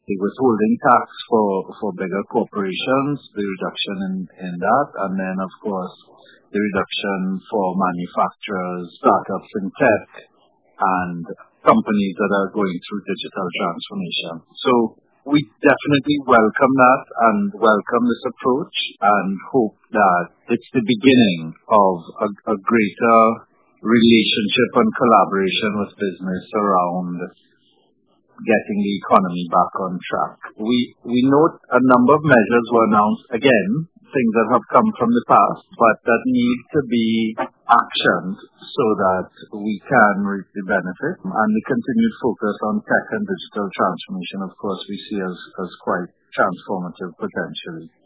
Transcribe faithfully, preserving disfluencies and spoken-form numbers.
the withholding tax for, for bigger corporations, the reduction in, in that, and then, of course, the reduction for manufacturers, startups in tech, and companies that are going through digital transformation. So we definitely welcome that and welcome this approach and hope that it's the beginning of a, a greater relationship and collaboration with business around getting the economy back on track. We we note a number of measures were announced, again, things that have come from the past, but that need to be actioned so that we can reap the benefit. And the continued focus on tech and digital transformation, of course, we see as, as quite transformative potentially.